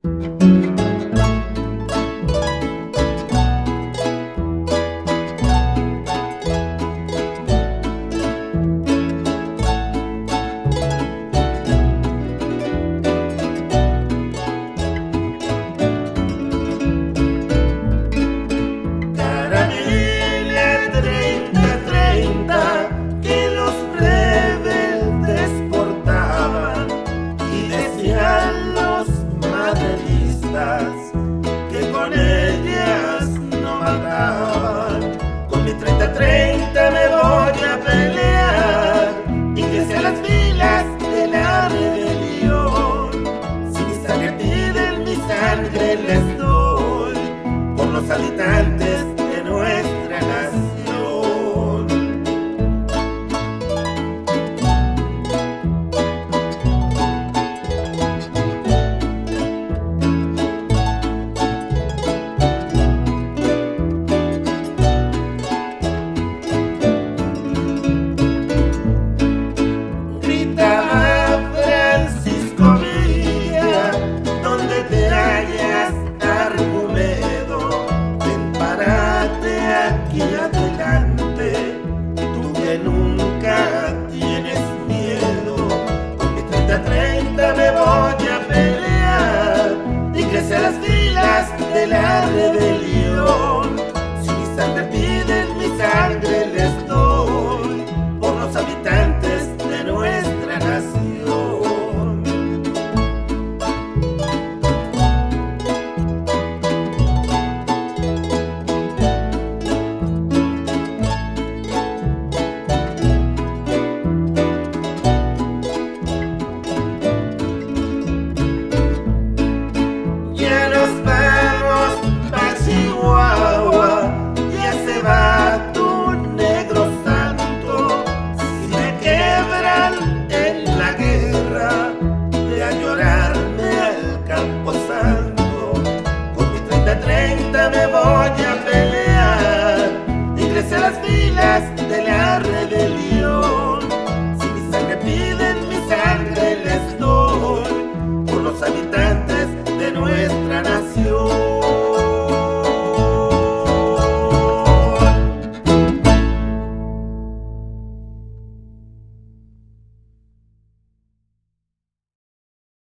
Que con ellas no mataban. Con mi 30-30 me voy a pelear, ingrese a las filas de la rebelión. Si mi sangre piden, mi sangre les doy, por los habitantes de nuestra nación. Aquí adelante, tú que nunca tienes miedo. Con mi 30-30 me voy a pelear, ingrese a las filas de la rebelión. Si mi sangre piden, mi sangre les doy, por los habitantes de nuestra nación. Me voy a pelear, ingrese a las filas de la rebelión.